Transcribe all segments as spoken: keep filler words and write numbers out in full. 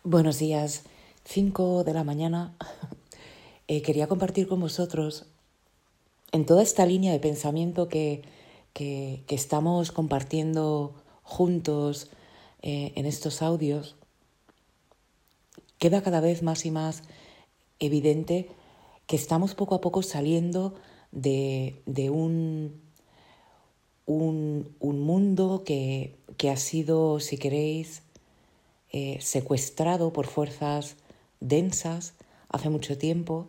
Buenos días, cinco de la mañana. Eh, quería compartir con vosotros en toda esta línea de pensamiento que, que, que estamos compartiendo juntos eh, en estos audios. Queda cada vez más y más evidente que estamos poco a poco saliendo de, de un, un, un mundo que, que ha sido, si queréis, eh, secuestrado por fuerzas densas hace mucho tiempo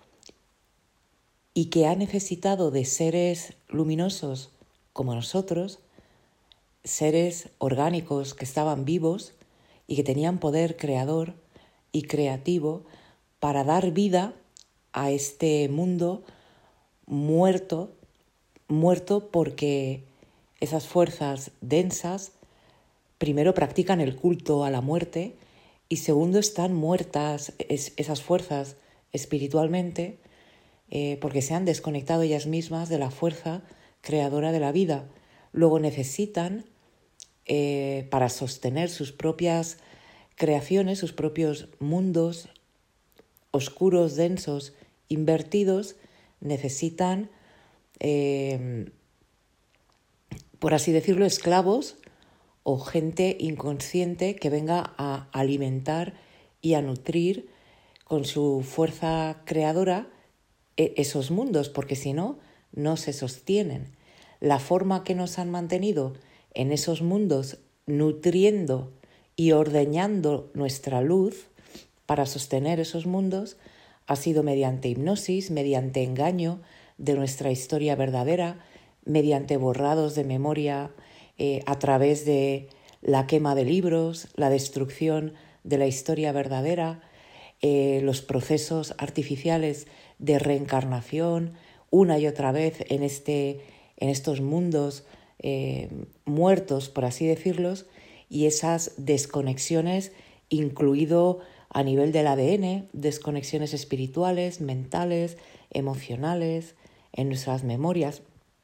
y que ha necesitado de seres luminosos como nosotros, seres orgánicos que estaban vivos y que tenían poder creador y creativo para dar vida a este mundo muerto, muerto porque esas fuerzas densas primero practican el culto a la muerte y segundo están muertas es, esas fuerzas espiritualmente eh, porque se han desconectado ellas mismas de la fuerza creadora de la vida. Luego necesitan, eh, para sostener sus propias creaciones, sus propios mundos oscuros, densos, invertidos, necesitan, eh, por así decirlo, esclavos o gente inconsciente que venga a alimentar y a nutrir con su fuerza creadora esos mundos, porque si no, no se sostienen. La forma que nos han mantenido en esos mundos nutriendo y ordeñando nuestra luz para sostener esos mundos ha sido mediante hipnosis, mediante engaño de nuestra historia verdadera, mediante borrados de memoria, eh, a través de la quema de libros, la destrucción de la historia verdadera, eh, los procesos artificiales de reencarnación una y otra vez en, este, en estos mundos eh, muertos, por así decirlos, y esas desconexiones, incluido a nivel del A D N, desconexiones espirituales, mentales, emocionales, en nuestras memorias,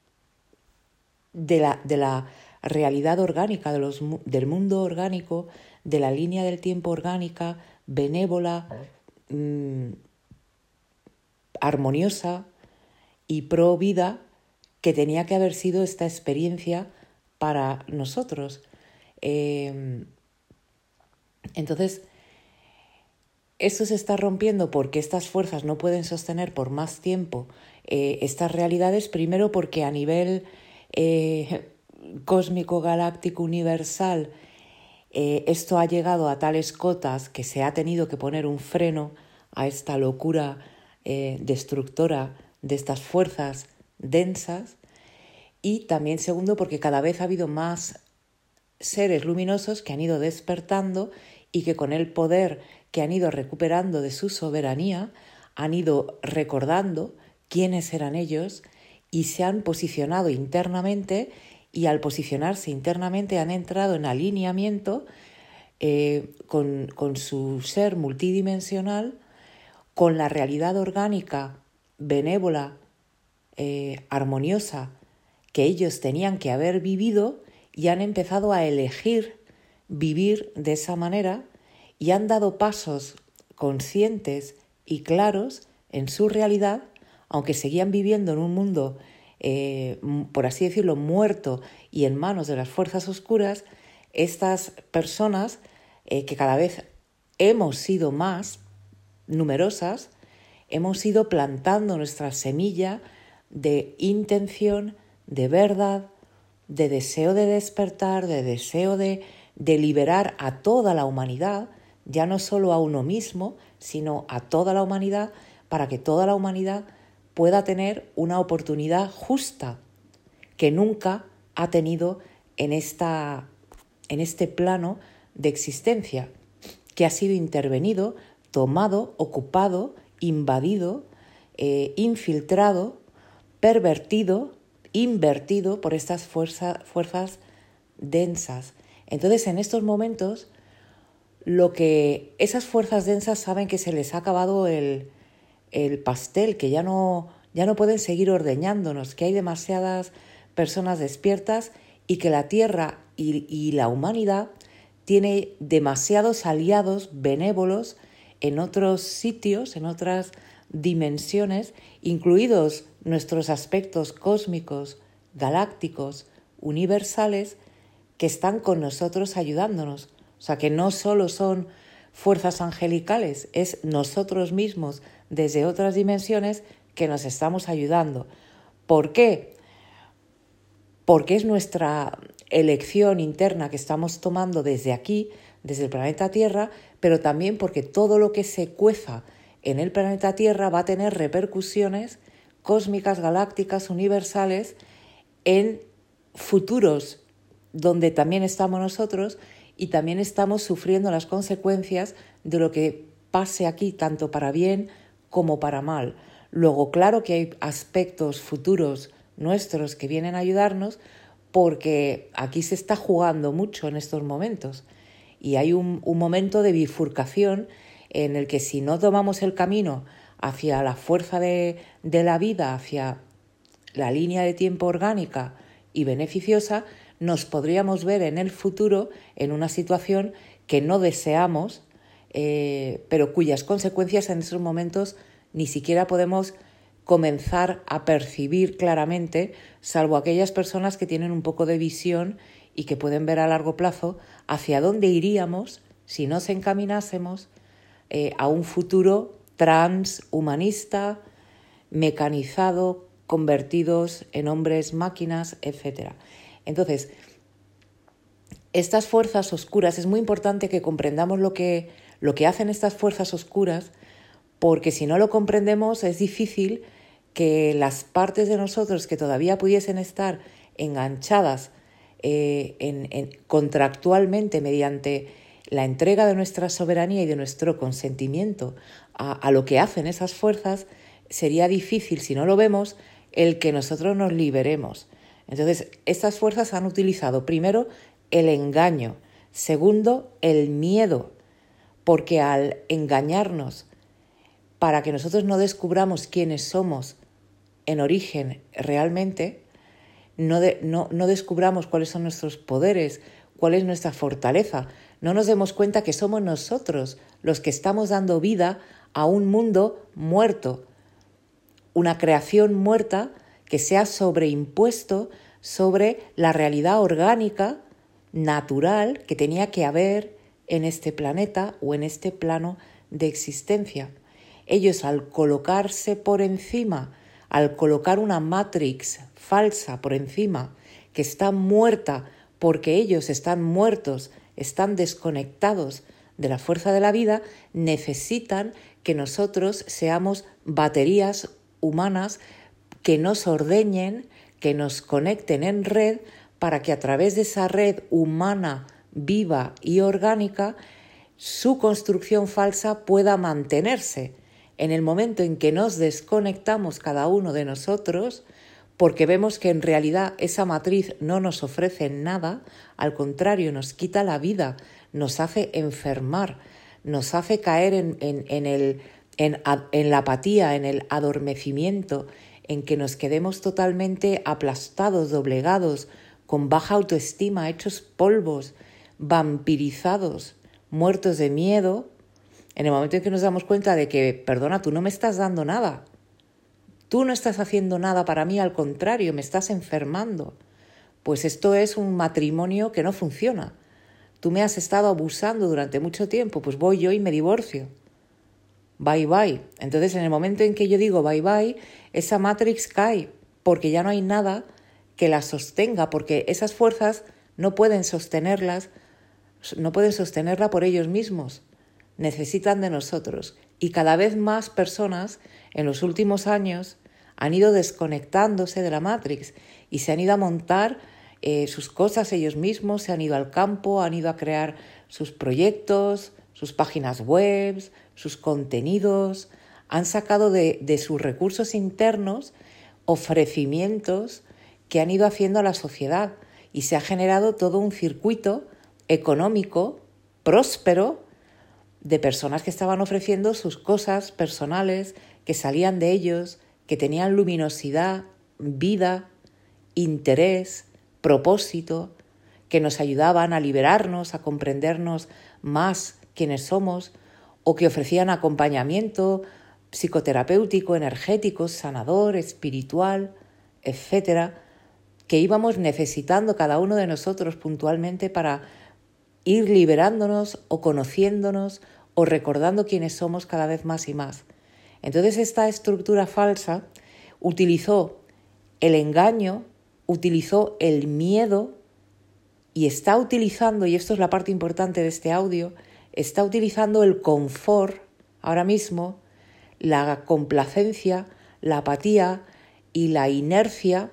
de la, de la realidad orgánica, de los, del mundo orgánico, de la línea del tiempo orgánica, benévola, mmm, armoniosa y pro vida que tenía que haber sido esta experiencia para nosotros. Eh, entonces, esto se está rompiendo porque estas fuerzas no pueden sostener por más tiempo eh, estas realidades, primero porque a nivel eh, cósmico, galáctico, universal, eh, esto ha llegado a tales cotas que se ha tenido que poner un freno a esta locura eh, destructora de estas fuerzas densas, y también segundo porque cada vez ha habido más seres luminosos que han ido despertando y que con el poder que han ido recuperando de su soberanía han ido recordando quiénes eran ellos y se han posicionado internamente, y al posicionarse internamente han entrado en alineamiento eh, con, con su ser multidimensional, con la realidad orgánica, benévola, eh, armoniosa que ellos tenían que haber vivido, y han empezado a elegir vivir de esa manera y han dado pasos conscientes y claros en su realidad, aunque seguían viviendo en un mundo, eh, por así decirlo, muerto y en manos de las fuerzas oscuras. Estas personas, eh, que cada vez hemos sido más numerosas, hemos ido plantando nuestra semilla de intención, de verdad, de deseo de despertar, de deseo de, de liberar a toda la humanidad, ya no solo a uno mismo, sino a toda la humanidad, para que toda la humanidad pueda tener una oportunidad justa que nunca ha tenido en, esta, en este plano de existencia, que ha sido intervenido, tomado, ocupado, invadido, eh, infiltrado, pervertido, invertido por estas fuerza, fuerzas densas. Entonces, en estos momentos, lo que esas fuerzas densas saben que se les ha acabado el, el pastel, que ya no, ya no pueden seguir ordeñándonos, que hay demasiadas personas despiertas y que la Tierra y, y la humanidad tiene demasiados aliados benévolos en otros sitios, en otras dimensiones, incluidos nuestros aspectos cósmicos, galácticos, universales, que están con nosotros ayudándonos. O sea, que no solo son fuerzas angelicales, es nosotros mismos desde otras dimensiones que nos estamos ayudando. ¿Por qué? Porque es nuestra elección interna que estamos tomando desde aquí, desde el planeta Tierra, pero también porque todo lo que se cueza en el planeta Tierra va a tener repercusiones cósmicas, galácticas, universales en futuros donde también estamos nosotros y también estamos sufriendo las consecuencias de lo que pase aquí, tanto para bien como para mal. Luego, claro que hay aspectos futuros nuestros que vienen a ayudarnos, porque aquí se está jugando mucho en estos momentos y hay un, un momento de bifurcación en el que si no tomamos el camino hacia la fuerza de, de la vida, hacia la línea de tiempo orgánica y beneficiosa, nos podríamos ver en el futuro en una situación que no deseamos, eh, pero cuyas consecuencias en esos momentos ni siquiera podemos comenzar a percibir claramente, salvo aquellas personas que tienen un poco de visión y que pueden ver a largo plazo hacia dónde iríamos si nos encaminásemos eh, a un futuro transhumanista, mecanizado, convertidos en hombres máquinas, etcétera. Entonces, estas fuerzas oscuras, es muy importante que comprendamos lo que, lo que hacen estas fuerzas oscuras, porque si no lo comprendemos es difícil que las partes de nosotros que todavía pudiesen estar enganchadas eh, en, en, contractualmente mediante la entrega de nuestra soberanía y de nuestro consentimiento a, a lo que hacen esas fuerzas, sería difícil, si no lo vemos, el que nosotros nos liberemos. Entonces, estas fuerzas han utilizado primero el engaño, segundo, el miedo, porque al engañarnos para que nosotros no descubramos quiénes somos en origen realmente, no, de, no, no descubramos cuáles son nuestros poderes, cuál es nuestra fortaleza, no nos demos cuenta que somos nosotros los que estamos dando vida a un mundo muerto, una creación muerta que se ha sobreimpuesto sobre la realidad orgánica, natural, que tenía que haber en este planeta o en este plano de existencia. Ellos, al colocarse por encima, al colocar una matrix falsa por encima, que está muerta porque ellos están muertos, están desconectados de la fuerza de la vida, necesitan que nosotros seamos baterías humanas que nos ordeñen, que nos conecten en red, para que a través de esa red humana, viva y orgánica, su construcción falsa pueda mantenerse. En el momento en que nos desconectamos cada uno de nosotros, porque vemos que en realidad esa matriz no nos ofrece nada, al contrario, nos quita la vida, nos hace enfermar, nos hace caer en, en, en, el, en, en la apatía, en el adormecimiento, en que nos quedemos totalmente aplastados, doblegados, con baja autoestima, hechos polvos, vampirizados, muertos de miedo, en el momento en que nos damos cuenta de que, perdona, tú no me estás dando nada, tú no estás haciendo nada para mí, al contrario, me estás enfermando, pues esto es un matrimonio que no funciona. Tú me has estado abusando durante mucho tiempo, pues voy yo y me divorcio. Bye bye. Entonces, en el momento en que yo digo bye bye, esa matrix cae, porque ya no hay nada que la sostenga, porque esas fuerzas no pueden sostenerlas, no pueden sostenerla por ellos mismos. Necesitan de nosotros. Y cada vez más personas en los últimos años han ido desconectándose de la Matrix y se han ido a montar eh, sus cosas ellos mismos, se han ido al campo, han ido a crear sus proyectos, sus páginas web, sus contenidos, han sacado de, de sus recursos internos ofrecimientos que han ido haciendo a la sociedad y se ha generado todo un circuito económico próspero de personas que estaban ofreciendo sus cosas personales, que salían de ellos, que tenían luminosidad, vida, interés, propósito, que nos ayudaban a liberarnos, a comprendernos más quiénes somos, o que ofrecían acompañamiento psicoterapéutico, energético, sanador, espiritual, etcétera, que íbamos necesitando cada uno de nosotros puntualmente para ir liberándonos o conociéndonos o recordando quiénes somos cada vez más y más. Entonces esta estructura falsa utilizó el engaño, utilizó el miedo y está utilizando, y esto es la parte importante de este audio, está utilizando el confort ahora mismo, la complacencia, la apatía y la inercia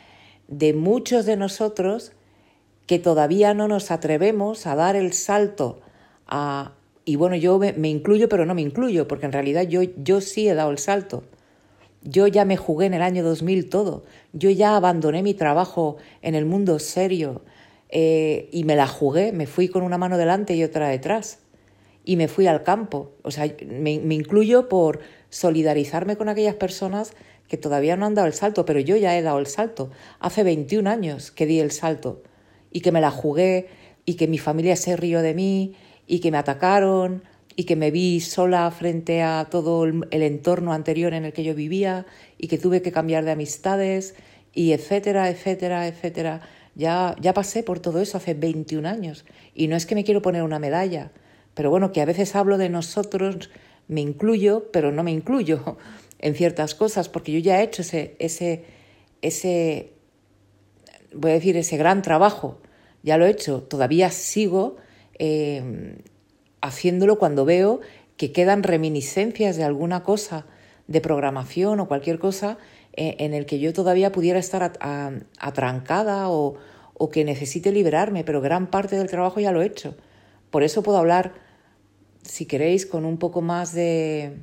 de muchos de nosotros que todavía no nos atrevemos a dar el salto a... Y bueno, yo me, me incluyo, pero no me incluyo, porque en realidad yo, yo sí he dado el salto. Yo ya me jugué en el año dos mil todo. Yo ya abandoné mi trabajo en el mundo serio eh, y me la jugué. Me fui con una mano delante y otra detrás. Y me fui al campo. O sea, me, me incluyo por solidarizarme con aquellas personas que todavía no han dado el salto, pero yo ya he dado el salto. Hace veintiún años que di el salto y que me la jugué y que mi familia se rió de mí y que me atacaron y que me vi sola frente a todo el, el entorno anterior en el que yo vivía y que tuve que cambiar de amistades y etcétera, etcétera, etcétera. Ya, ya pasé por todo eso hace veintiún años y no es que me quiero poner una medalla, pero bueno, que a veces hablo de nosotros, me incluyo, pero no me incluyo en ciertas cosas, porque yo ya he hecho ese, ese, ese, voy a decir, ese gran trabajo, ya lo he hecho, todavía sigo eh, haciéndolo cuando veo que quedan reminiscencias de alguna cosa, de programación o cualquier cosa eh, en el que yo todavía pudiera estar at- a- atrancada o, o que necesite liberarme, pero gran parte del trabajo ya lo he hecho. Por eso puedo hablar, si queréis, con un poco más de...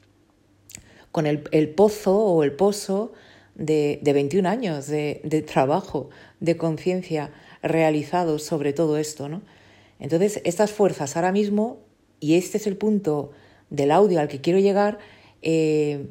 con el, el pozo o el pozo de, de veintiún años de, de trabajo, de conciencia realizado sobre todo esto, ¿no? Entonces, estas fuerzas ahora mismo, y este es el punto del audio al que quiero llegar, eh,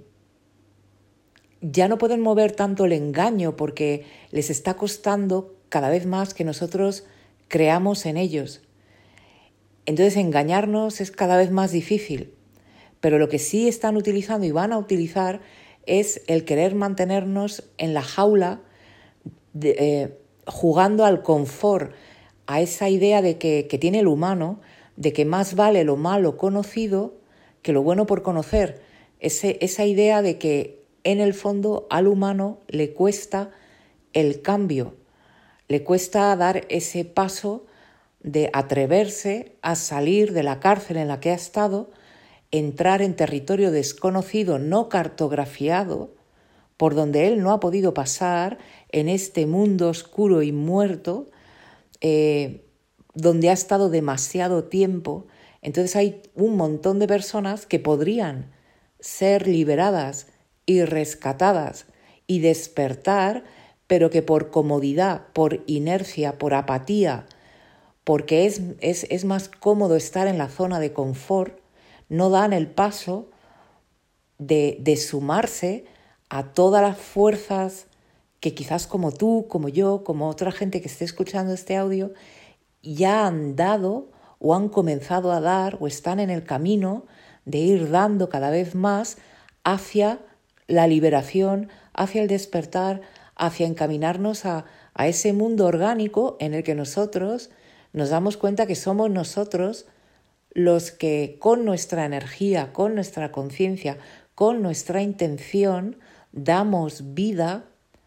ya no pueden mover tanto el engaño porque les está costando cada vez más que nosotros creamos en ellos. Entonces, engañarnos es cada vez más difícil. Pero lo que sí están utilizando y van a utilizar es el querer mantenernos en la jaula, de, eh, jugando al confort, a esa idea de que, que tiene el humano, de que más vale lo malo conocido que lo bueno por conocer. Ese, esa idea de que en el fondo al humano le cuesta el cambio, le cuesta dar ese paso de atreverse a salir de la cárcel en la que ha estado, entrar en territorio desconocido, no cartografiado, por donde él no ha podido pasar, en este mundo oscuro y muerto, eh, donde ha estado demasiado tiempo. Entonces hay un montón de personas que podrían ser liberadas y rescatadas y despertar, pero que por comodidad, por inercia, por apatía, porque es, es, es más cómodo estar en la zona de confort, no dan el paso de, de sumarse a todas las fuerzas que quizás como tú, como yo, como otra gente que esté escuchando este audio, ya han dado o han comenzado a dar o están en el camino de ir dando cada vez más hacia la liberación, hacia el despertar, hacia encaminarnos a, a ese mundo orgánico en el que nosotros nos damos cuenta que somos nosotros los que con nuestra energía, con nuestra conciencia, con nuestra intención, damos vida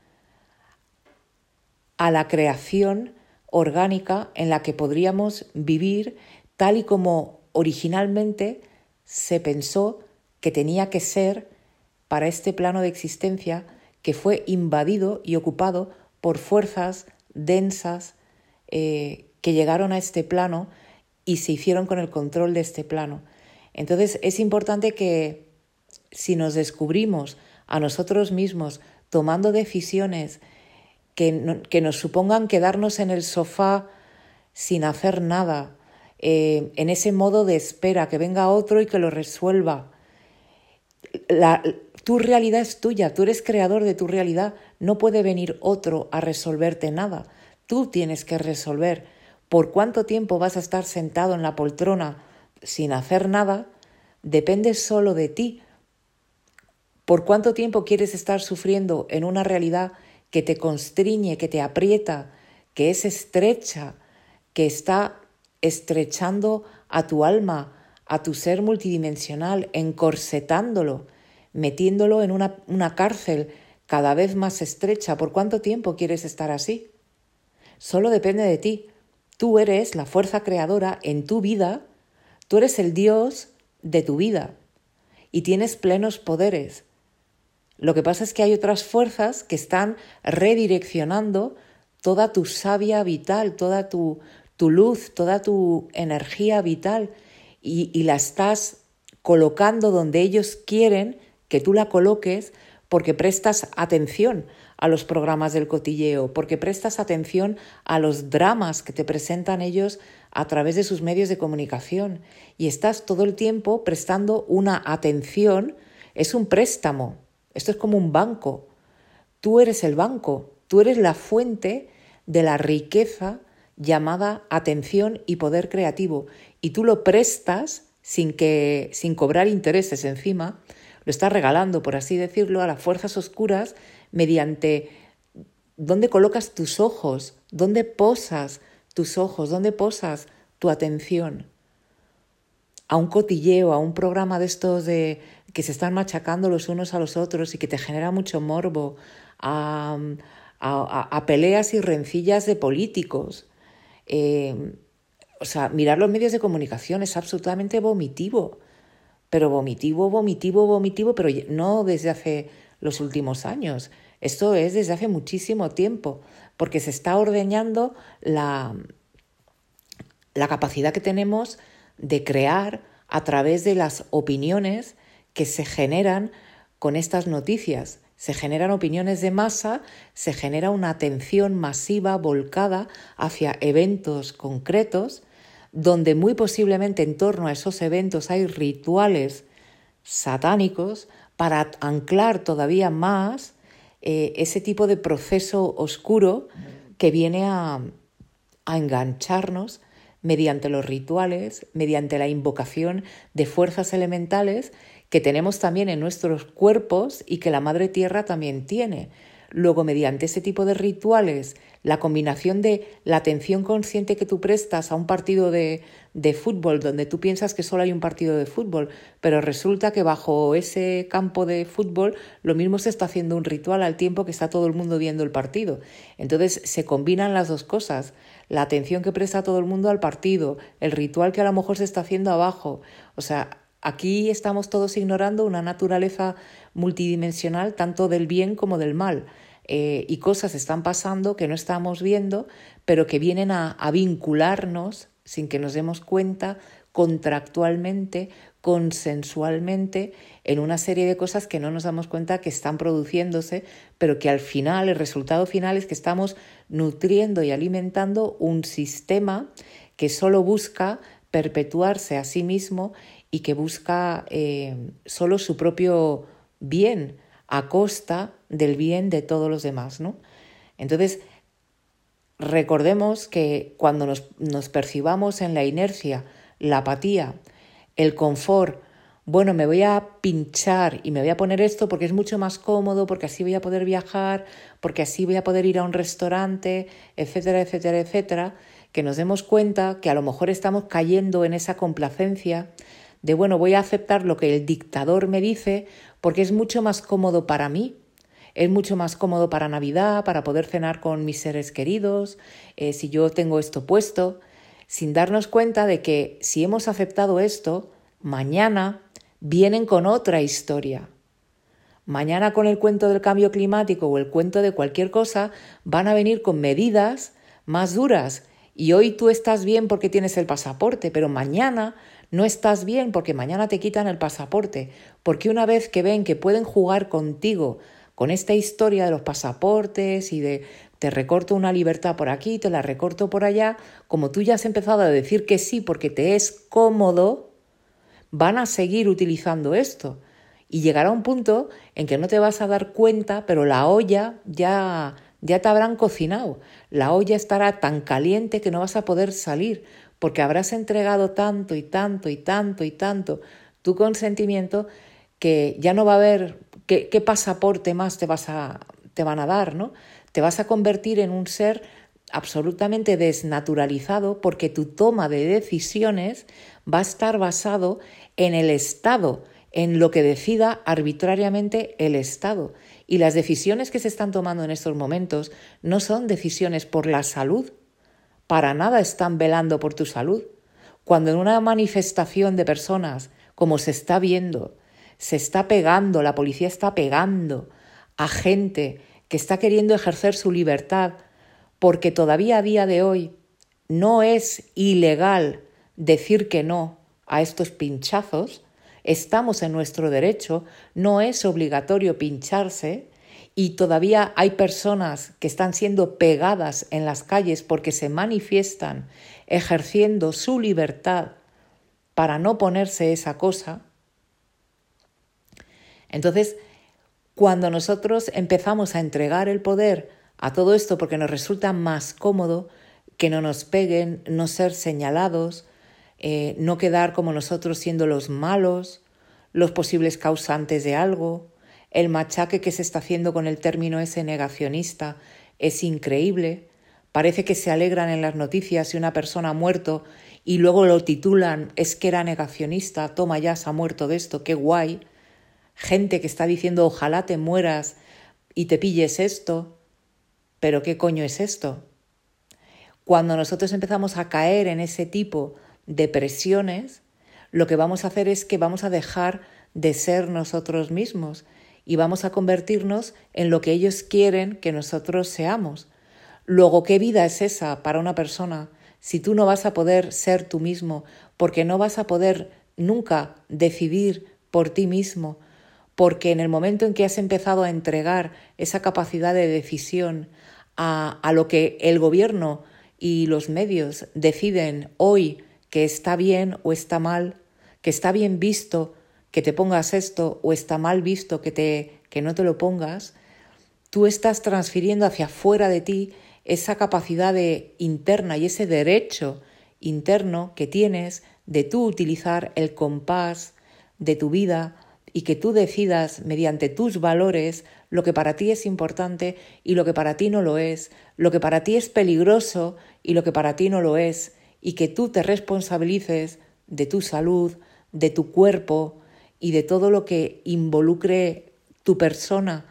a la creación orgánica en la que podríamos vivir tal y como originalmente se pensó que tenía que ser para este plano de existencia que fue invadido y ocupado por fuerzas densas eh, que llegaron a este plano y se hicieron con el control de este plano. Entonces es importante que si nos descubrimos a nosotros mismos tomando decisiones que, no, que nos supongan quedarnos en el sofá sin hacer nada, eh, en ese modo de espera, que venga otro y que lo resuelva. La, tu realidad es tuya, tú eres creador de tu realidad, no puede venir otro a resolverte nada. tú tienes que resolver. Por cuánto tiempo vas a estar sentado en la poltrona sin hacer nada, depende solo de ti. Por cuánto tiempo quieres estar sufriendo en una realidad que te constriñe, que te aprieta, que es estrecha, que está estrechando a tu alma, a tu ser multidimensional, encorsetándolo, metiéndolo en una, una cárcel cada vez más estrecha. ¿Por cuánto tiempo quieres estar así? Solo depende de ti. Tú eres la fuerza creadora en tu vida, tú eres el Dios de tu vida y tienes plenos poderes. Lo que pasa es que hay otras fuerzas que están redireccionando toda tu savia vital, toda tu, tu luz, toda tu energía vital y, y la estás colocando donde ellos quieren que tú la coloques porque prestas atención a los programas del cotilleo, porque prestas atención a los dramas que te presentan ellos a través de sus medios de comunicación y estás todo el tiempo prestando una atención. Es un préstamo, esto es como un banco. Tú eres el banco, tú eres la fuente de la riqueza llamada atención y poder creativo y tú lo prestas sin, que, sin cobrar intereses encima. Lo estás regalando, por así decirlo, a las fuerzas oscuras mediante dónde colocas tus ojos, dónde posas tus ojos, dónde posas tu atención. A un cotilleo, a un programa de estos de que se están machacando los unos a los otros y que te genera mucho morbo, a, a, a peleas y rencillas de políticos. Eh, o sea, mirar los medios de comunicación es absolutamente vomitivo. Pero vomitivo, vomitivo, vomitivo, pero no desde hace los últimos años. Esto es desde hace muchísimo tiempo, porque se está ordeñando la, la capacidad que tenemos de crear a través de las opiniones que se generan con estas noticias. Se generan opiniones de masa, se genera una atención masiva volcada hacia eventos concretos, donde muy posiblemente en torno a esos eventos hay rituales satánicos para anclar todavía más eh, ese tipo de proceso oscuro que viene a, a engancharnos mediante los rituales, mediante la invocación de fuerzas elementales que tenemos también en nuestros cuerpos y que la Madre Tierra también tiene. Luego, mediante ese tipo de rituales, la combinación de la atención consciente que tú prestas a un partido de, de fútbol, donde tú piensas que solo hay un partido de fútbol, pero resulta que bajo ese campo de fútbol lo mismo se está haciendo un ritual al tiempo que está todo el mundo viendo el partido. Entonces se combinan las dos cosas, la atención que presta todo el mundo al partido, el ritual que a lo mejor se está haciendo abajo. O sea, aquí estamos todos ignorando una naturaleza multidimensional tanto del bien como del mal. Eh, y cosas están pasando que no estamos viendo, pero que vienen a, a vincularnos sin que nos demos cuenta contractualmente, consensualmente, en una serie de cosas que no nos damos cuenta que están produciéndose, pero que al final, el resultado final es que estamos nutriendo y alimentando un sistema que solo busca perpetuarse a sí mismo y que busca eh, solo su propio bien a costa del bien de todos los demás, ¿no? Entonces, recordemos que cuando nos, nos percibamos en la inercia, la apatía, el confort, bueno, me voy a pinchar y me voy a poner esto porque es mucho más cómodo, porque así voy a poder viajar, porque así voy a poder ir a un restaurante, etcétera, etcétera, etcétera, que nos demos cuenta que a lo mejor estamos cayendo en esa complacencia de, bueno, voy a aceptar lo que el dictador me dice porque es mucho más cómodo para mí, es mucho más cómodo para Navidad, para poder cenar con mis seres queridos, eh, si yo tengo esto puesto, sin darnos cuenta de que si hemos aceptado esto, mañana vienen con otra historia. Mañana con el cuento del cambio climático o el cuento de cualquier cosa van a venir con medidas más duras. Y hoy tú estás bien porque tienes el pasaporte, pero mañana no estás bien porque mañana te quitan el pasaporte. Porque una vez que ven que pueden jugar contigo con esta historia de los pasaportes y de te recorto una libertad por aquí, te la recorto por allá, como tú ya has empezado a decir que sí porque te es cómodo, van a seguir utilizando esto. Y llegará un punto en que no te vas a dar cuenta, pero la olla ya ya te habrán cocinado, la olla estará tan caliente que no vas a poder salir, porque habrás entregado tanto y tanto y tanto y tanto tu consentimiento que ya no va a haber qué, qué pasaporte más te, vas a, te van a dar, ¿no? Te vas a convertir en un ser absolutamente desnaturalizado porque tu toma de decisiones va a estar basado en el Estado, en lo que decida arbitrariamente el Estado. Y las decisiones que se están tomando en estos momentos no son decisiones por la salud, para nada están velando por tu salud. Cuando en una manifestación de personas, como se está viendo, se está pegando, la policía está pegando a gente que está queriendo ejercer su libertad, porque todavía a día de hoy no es ilegal decir que no a estos pinchazos, estamos en nuestro derecho, no es obligatorio pincharse y todavía hay personas que están siendo pegadas en las calles porque se manifiestan ejerciendo su libertad para no ponerse esa cosa. Entonces, cuando nosotros empezamos a entregar el poder a todo esto porque nos resulta más cómodo que no nos peguen, no ser señalados, eh, no quedar como nosotros siendo los malos, los posibles causantes de algo, el machaque que se está haciendo con el término ese negacionista es increíble. Parece que se alegran en las noticias si una persona ha muerto y luego lo titulan, es que era negacionista, toma ya, se ha muerto de esto, qué guay. Gente que está diciendo ojalá te mueras y te pilles esto. ¿Pero qué coño es esto? Cuando nosotros empezamos a caer en ese tipo de presiones, lo que vamos a hacer es que vamos a dejar de ser nosotros mismos y vamos a convertirnos en lo que ellos quieren que nosotros seamos. Luego, ¿qué vida es esa para una persona si tú no vas a poder ser tú mismo, porque no vas a poder nunca decidir por ti mismo? Porque en el momento en que has empezado a entregar esa capacidad de decisión a, a lo que el gobierno y los medios deciden hoy que está bien o está mal, que está bien visto que te pongas esto o está mal visto que, te, que no te lo pongas, tú estás transfiriendo hacia afuera de ti esa capacidad de, interna y ese derecho interno que tienes de tú utilizar el compás de tu vida y que tú decidas mediante tus valores lo que para ti es importante y lo que para ti no lo es, lo que para ti es peligroso y lo que para ti no lo es, y que tú te responsabilices de tu salud, de tu cuerpo y de todo lo que involucre tu persona.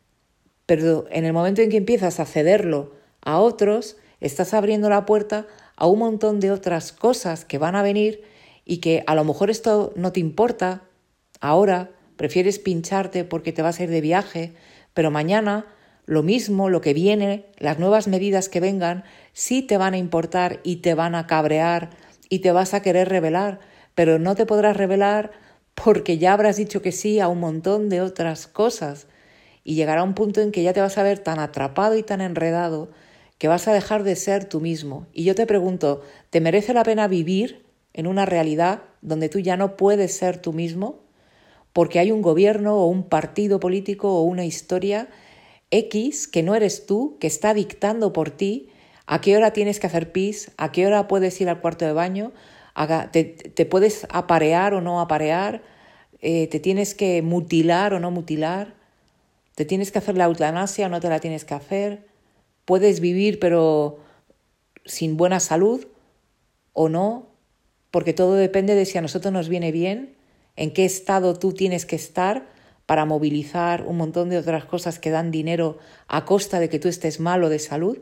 Pero en el momento en que empiezas a cederlo a otros, estás abriendo la puerta a un montón de otras cosas que van a venir y que a lo mejor esto no te importa ahora, prefieres pincharte porque te vas a ir de viaje, pero mañana lo mismo, lo que viene, las nuevas medidas que vengan, sí te van a importar y te van a cabrear y te vas a querer rebelar, pero no te podrás rebelar porque ya habrás dicho que sí a un montón de otras cosas y llegará un punto en que ya te vas a ver tan atrapado y tan enredado que vas a dejar de ser tú mismo. Y yo te pregunto, ¿te merece la pena vivir en una realidad donde tú ya no puedes ser tú mismo? Porque hay un gobierno o un partido político o una historia X que no eres tú, que está dictando por ti a qué hora tienes que hacer pis, a qué hora puedes ir al cuarto de baño, te, te puedes aparear o no aparear, eh, te tienes que mutilar o no mutilar, te tienes que hacer la eutanasia o no te la tienes que hacer, puedes vivir pero sin buena salud o no, porque todo depende de si a nosotros nos viene bien, en qué estado tú tienes que estar para movilizar un montón de otras cosas que dan dinero a costa de que tú estés mal o de salud.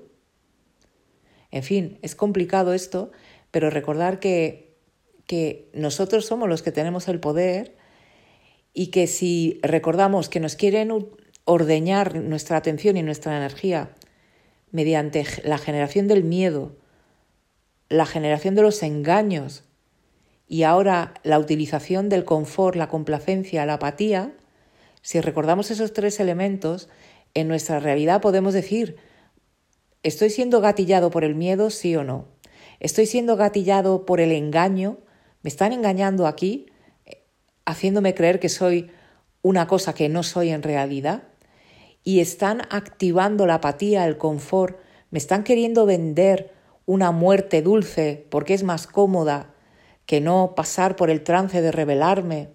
En fin, es complicado esto, pero recordar que, que nosotros somos los que tenemos el poder y que si recordamos que nos quieren ordeñar nuestra atención y nuestra energía mediante la generación del miedo, la generación de los engaños y ahora la utilización del confort, la complacencia, la apatía, si recordamos esos tres elementos, en nuestra realidad podemos decir, ¿estoy siendo gatillado por el miedo, sí o no? ¿Estoy siendo gatillado por el engaño? ¿Me están engañando aquí, haciéndome creer que soy una cosa que no soy en realidad? y están activando la apatía, el confort, me están queriendo vender una muerte dulce porque es más cómoda que no pasar por el trance de rebelarme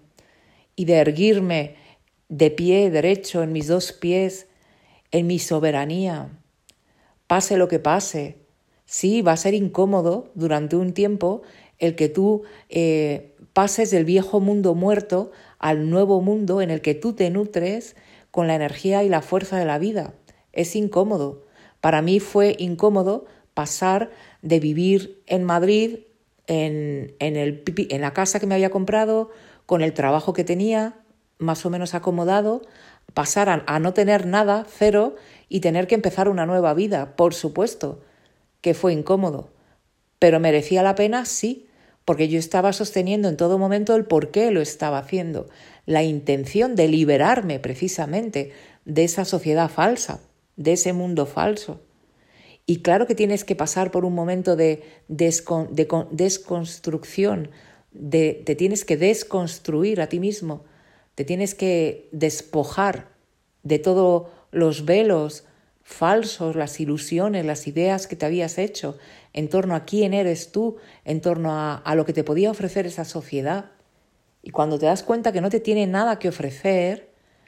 y de erguirme de pie derecho en mis dos pies, en mi soberanía. Pase lo que pase, sí, va a ser incómodo durante un tiempo el que tú eh, pases del viejo mundo muerto al nuevo mundo en el que tú te nutres con la energía y la fuerza de la vida. Es incómodo. Para mí fue incómodo pasar de vivir en Madrid, en, en, el, en la casa que me había comprado, con el trabajo que tenía, más o menos acomodado, pasar a, a no tener nada, cero, y tener que empezar una nueva vida. Por supuesto que fue incómodo, pero merecía la pena, sí, porque yo estaba sosteniendo en todo momento el por qué lo estaba haciendo, la intención de liberarme precisamente de esa sociedad falsa, de ese mundo falso. Y claro que tienes que pasar por un momento de, descon, de desconstrucción, de, te tienes que desconstruir a ti mismo, te tienes que despojar de todos los velos falsos, las ilusiones, las ideas que te habías hecho en torno a quién eres tú, en torno a, a lo que te podía ofrecer esa sociedad. Y cuando te das cuenta que no te tiene nada que ofrecer,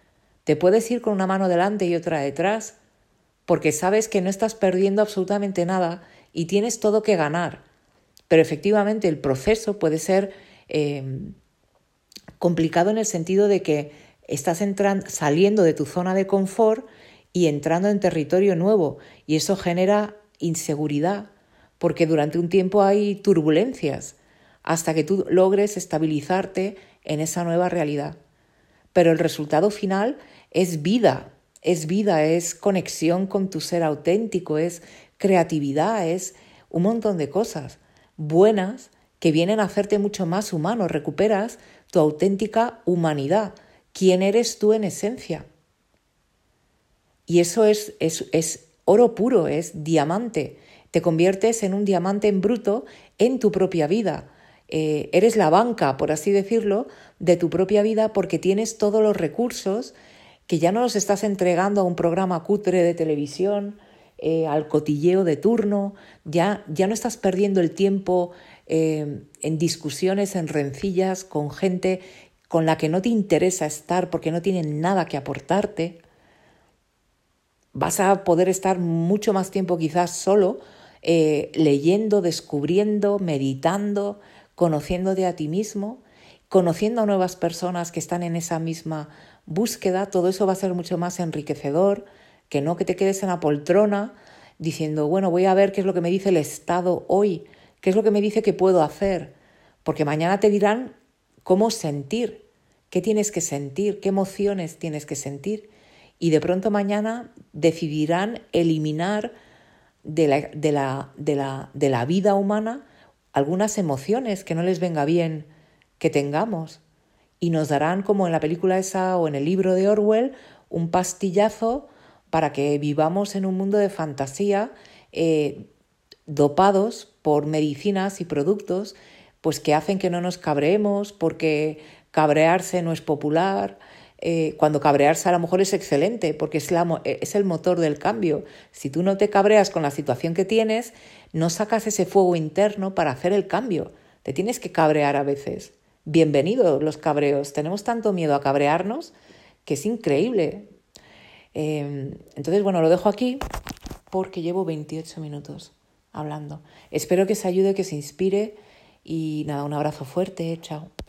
te puedes ir con una mano delante y otra detrás, porque sabes que no estás perdiendo absolutamente nada y tienes todo que ganar. Pero efectivamente el proceso puede ser eh, complicado en el sentido de que estás entrando, saliendo de tu zona de confort y entrando en territorio nuevo, y eso genera inseguridad, porque durante un tiempo hay turbulencias hasta que tú logres estabilizarte en esa nueva realidad. Pero el resultado final es vida, es vida, es conexión con tu ser auténtico, es creatividad, es un montón de cosas buenas que vienen a hacerte mucho más humano. Recuperas tu auténtica humanidad, quién eres tú en esencia. Y eso es, es, es oro puro, es diamante. Te conviertes en un diamante en bruto en tu propia vida. Eh, eres la banca, por así decirlo, de tu propia vida porque tienes todos los recursos que ya no los estás entregando a un programa cutre de televisión, eh, al cotilleo de turno, ya, ya no estás perdiendo el tiempo eh, en discusiones, en rencillas con gente con la que no te interesa estar porque no tienen nada que aportarte. Vas a poder estar mucho más tiempo quizás solo, eh, leyendo, descubriendo, meditando, conociéndote a ti mismo, conociendo a nuevas personas que están en esa misma búsqueda. Todo eso va a ser mucho más enriquecedor que no que te quedes en la poltrona diciendo, bueno, voy a ver qué es lo que me dice el Estado hoy, qué es lo que me dice que puedo hacer, porque mañana te dirán cómo sentir, qué tienes que sentir, qué emociones tienes que sentir. Y de pronto mañana decidirán eliminar de la, de la, de la, de la vida humana algunas emociones que no les venga bien que tengamos. Y nos darán, como en la película esa o en el libro de Orwell, un pastillazo para que vivamos en un mundo de fantasía eh, dopados por medicinas y productos pues que hacen que no nos cabreemos, porque cabrearse no es popular. Eh, cuando cabrearse a lo mejor es excelente porque es, la, es el motor del cambio. Si tú no te cabreas con la situación que tienes, no sacas ese fuego interno para hacer el cambio. Te tienes que cabrear a veces. Bienvenidos los cabreos. Tenemos tanto miedo a cabrearnos que es increíble. Eh, entonces, bueno, lo dejo aquí porque llevo veintiocho minutos hablando. Espero que os ayude, que os inspire y nada, un abrazo fuerte. Chao.